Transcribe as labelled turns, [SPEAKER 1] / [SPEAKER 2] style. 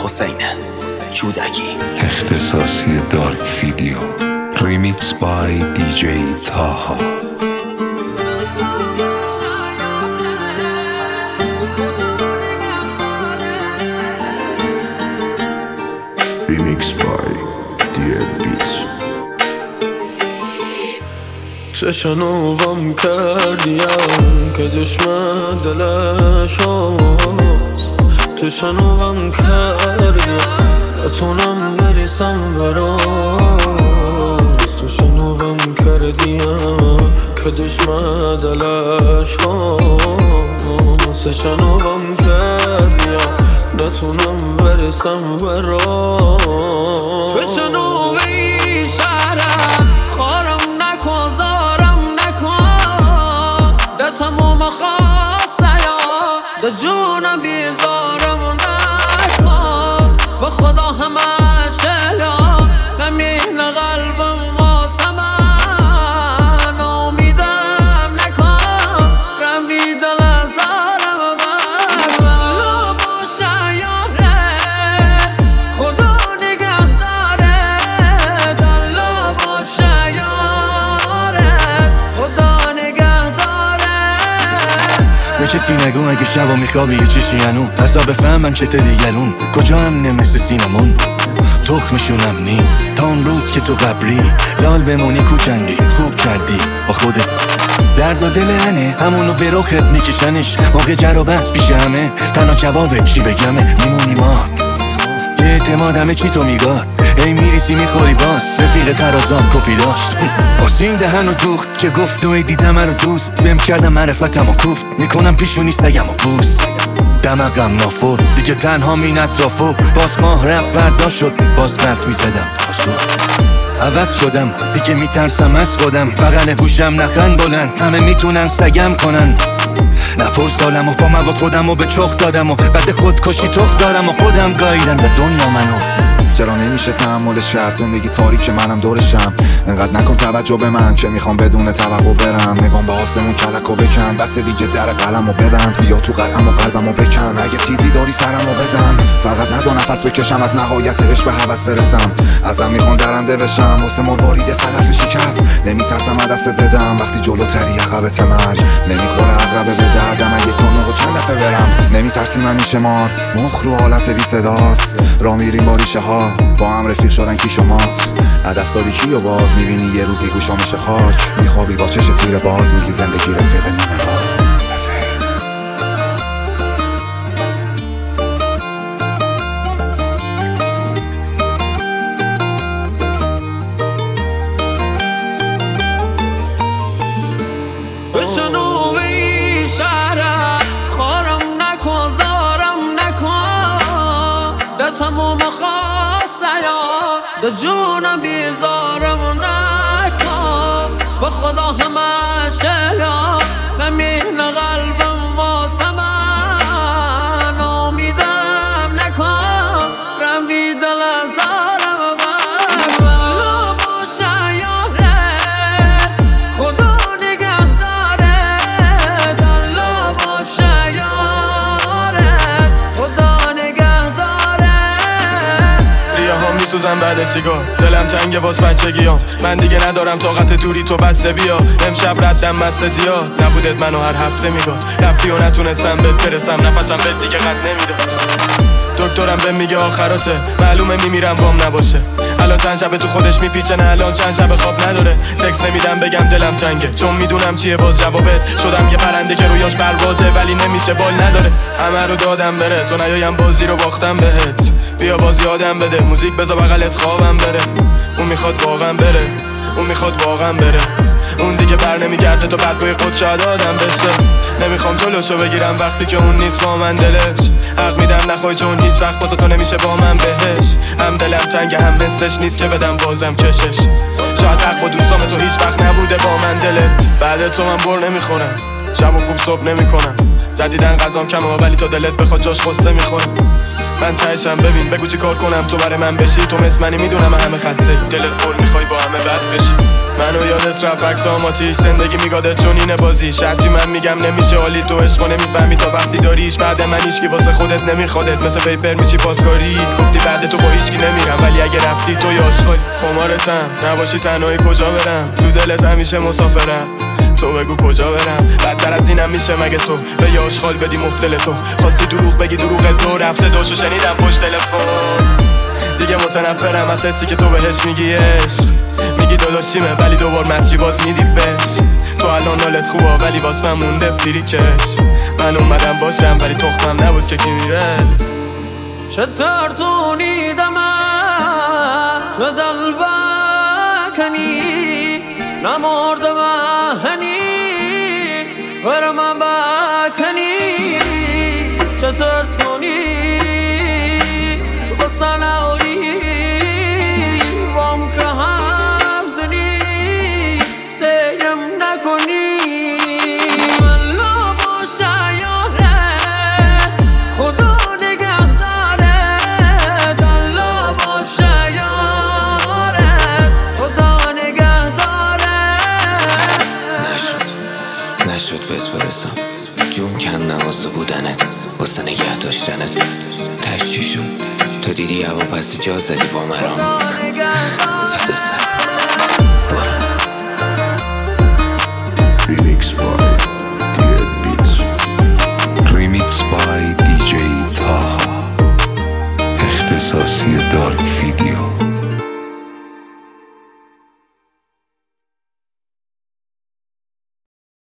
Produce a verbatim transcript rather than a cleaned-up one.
[SPEAKER 1] حسین جودکی.
[SPEAKER 2] اختصاصی دارک ویدیو. ریمیکس بای دی جی تاها.
[SPEAKER 3] ریمیکس بای دی ال بیت.
[SPEAKER 4] تشنوم کردیم که دشمن دلش هست. تشنوم کردیم نتونم برسم براست. تشنوم کردیم که دشمن دلش هست. تشنوم کردیم نتونم برسم براست. تشنوی شهرم خارم نکن زارم نکن. ده تموم خواسته یا ده جونم بیزارم نکن. به خدا همش یا نمین قلبم واسه من. امیدم نکن رمی دل زارم بر باشه یاره. خدا نگه داره دلا باشه یاره. خدا نگه داره.
[SPEAKER 5] به کسی نگو اگه شبا میخوابی یه چیشی هنو. بسا بفهمن چه دیگرون کجا هم نه مثل سینمون. تخمشونم نی تا اون روز که تو قبری لال بمونی کوچنگی. خوب کردی با خودت. درد و دل هنه همونو به رخت میکشنش. موقع جر و بس پیش همه تنها جوابه چی بگمه. میمونی ما یه اعتماد همه چی تو میگاد. ای میریسی میخوری باز رفیق ترازان کپی داشت. آسین دهن و دوخت که گفت و ای دیدم رو دوست. بهم کردم معرفتم و کوفت میکنم پیشونی سگم و بوس. دمقم نافور دیگه تنها مین اطرافو. باز ماه رفت فردا شد باز قلب میزدم پاسو. عوض شدم دیگه میترسم از خودم. بغل گوشم نخند بلند همه میتونن سگم کنن. نپرس سالم و با مواد خودم و به چخ دادم و بعد خودکشی تخ دارم و خودم گاییدم به دنیا منو.
[SPEAKER 3] چرا نمیشه تحمل شرط زندگی تاریک منم دورشم. انقدر نکن توجه به من که میخوام بدون توقع برم. نگام به آسمون کلکو بکن بس دیگه در قلمو ببند. بیا تو قلم و قلبمو بکن اگه تیزی داری سرمو بزن. فقط نذار نفس بکشم از نهایت عشق به هوس برسم. ازم میخوان درنده بشم واسه مروارید صدف شکست. نمیترسم دست بدم وقتی جلوتری عقبت مرج. نمیخوره عقربه به دردم اگه کنه و چند دفعه برم. نمیترسی من میشه مار مخ رو حالت بی صداست. را میریم با ریشه ها با هم رفیق شدن کی شماست. عدست دادی کی و باز میبینی یه روزی گوشا میشه خاک. میخوابی با چش تیر باز میگی زندگی رفیق نیمه باز.
[SPEAKER 4] بشنوی شهرم خارم نکن زارم نکن. ده تموم خواسته یا ده جونم بیزارم نکن. به خدا همش یا نمین قلبم واسه من. امیدم نکن رمی دل زارم بر باشه یاره. خدا نگه داره دلا باشه یاره. خدا نگه داره.
[SPEAKER 6] ریاها میسوزن بعد سیگار. دلم تنگه باز بچگیام. من دیگه ندارم طاقت دوری تو بسته بیا. امشب ردم بسته زیاد نبودت منو هر هفته میگاد. رفتی و نتونستم بهت برسم نفسم بهت دیگه قد نمیداد. دکترم به میگه آخراته معلومه میمیرم وام نباشه. الان چند شب تو خودش میپیچه نه الان چند شب خواب نداره. تکس نمیدم بگم دلم تنگه چون میدونم چیه باز جوابت. شدم یه پرنده که رویاش پروازه ولی نمیشه بال نداره. همه رو دادم بره تو نیایم بازی رو باختم بهت. بیا باز یادم بده موزیک بذار بغلت خوابم بره. اون میخواد واقعا بره اون میخواد واقعا بره. اون دیگه بر نمیگرده تا بعد بای خود شاید آدم بشه. نمیخوام جلوشو بگیرم وقتی که اون نیست با من دلش. حق میدم نخوای چون هیچ وقت واسه تو نمیشه با من بهش. هم دلم تنگه هم مثلش نیست که بدم بازم کشش. شاید حق با دوستام تو هیچ وقت نبوده با من دلت. بعد تو من بر نمیخورم شب و خوب صبح نمیکنم. جدیدن غذام کمه ولی تو دلت بخواد جاش قصه میخورم. من تهشم ببین بگو چی کار کنم تو برای من بشی. تو مثل منی میدونم همه خسته دلت پر میخوای با همه بد بشی. منو یادت رفت عکس آماتیش زندگی میگادت چون اینه بازی. شرطی من میگم نمیشه حالی تو عشقو نمیفهمی تا وقتی داریش. بعد من هیچکی واسه خودت نمیخوادت مثل پیپر میشی پاسکاری. گفتی بعد تو با هیچکی نمیرم ولی اگه رفتی تو یاشقای خمارتم نباشی تنهایی کجا برم. تو دلت همیشه مسافرم تو بگو کجا برم. بدتر از اینم میشه مگه تو به یه آشغال بدی مفتل تو. خواستی دروغ بگی دروغ تو رفته داشو شنیدم پشت تلفن. دیگه متنفرم از حسی که تو بهش میگی عشق. میگی داداشیمه ولی دوبار مسجی باز میدی بهش. تو الان حالت خوبه ولی واس من مونده فریکش. من اومدم باشم ولی تخمم نبود که کی میره.
[SPEAKER 4] چطور تونیدم تو دل بکنی نمرده بهنی برم بکنی. چطور تونی واسه نوری وام که هم زنی سیم نکنی. من لابا شیاره خدا نگه داره. دل لابا شیاره خدا نگه داره.
[SPEAKER 1] نشد نشد بهت برسم جون کندم واسه بودنت واسه نگه داشتنت. تش چی شد تو دیدی هوا پس جا زدی با مرام فدا سر.